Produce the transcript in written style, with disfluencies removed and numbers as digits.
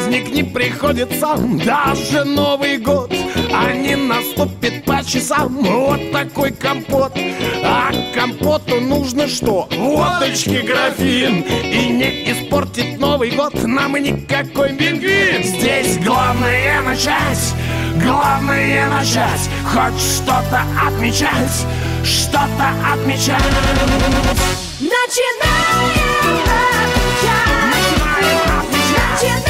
праздник не приходится, даже Новый год, а не наступит по часам. Вот такой компот. А компоту нужно что? Водочки графин. И не испортит Новый год нам никакой пингвин. Здесь главное начать, главное начать, хоть что-то отмечать, что-то отмечать. Начинаем отмечать. Начинаем отмечать.